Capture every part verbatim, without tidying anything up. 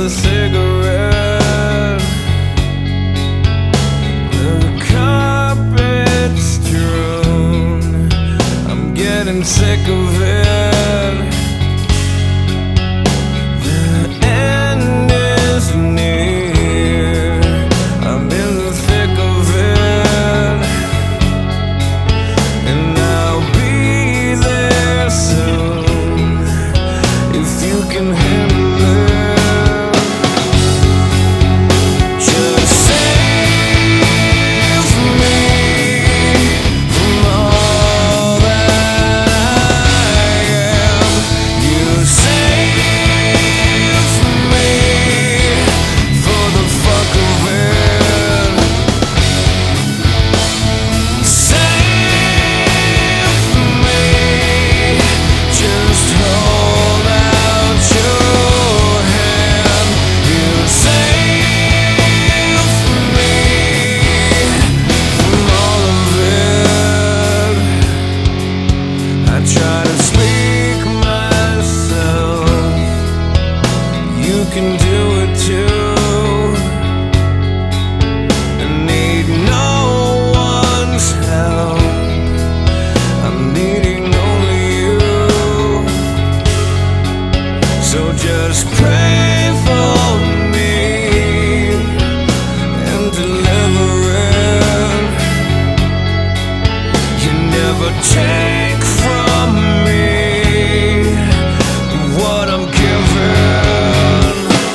a cigarette. The carpet's strewn, I'm getting sick of it. The end is near, I'm in the thick of it, and I'll be there soon if you can handle it. Just save me from all that I am. You save me for the fuck of it. Save me, just hold out your hand. You save me from all of it. I try to speak myself, you can do it too. I need no one's help, I'm needing only you. So just pray for me and deliver it. You never take from me what I'm given.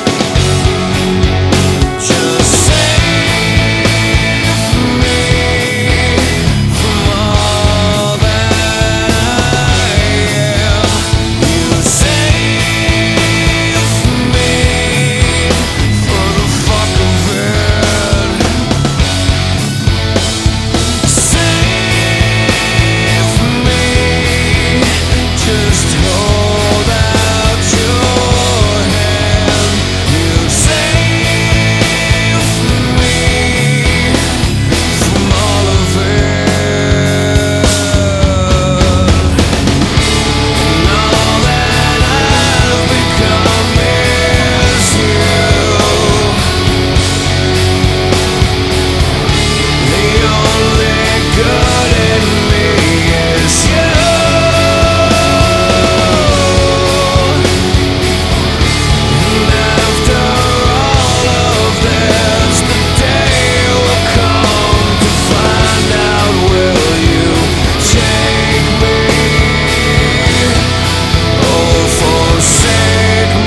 Just save me from all that I am. You save me for the fuck of it. Save me, just hold out your hand. You save me from all of it. And all that I've become is you. The only good in me is you. And after all of this, the day will come to find out, will you take me? Oh, forsake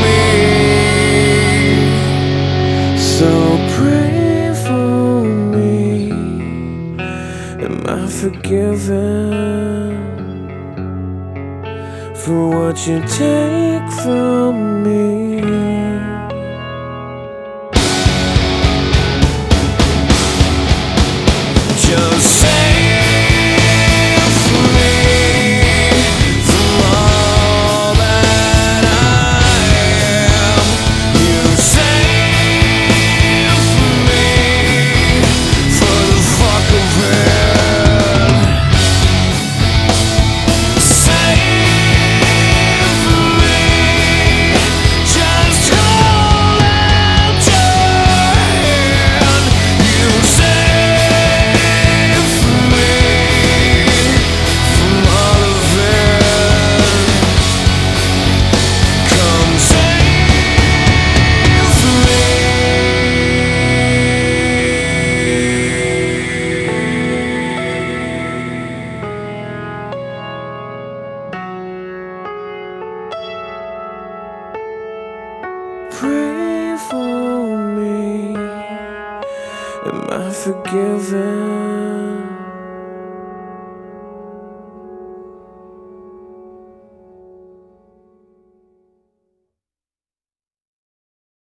me. So pray for me. Am I forgiven for what you take from me? Just save me from all that I am. You save me for the fuck of it. Save me, just hold out your hand. You save me from all of it. Come save me. Pray for me. Am I forgiven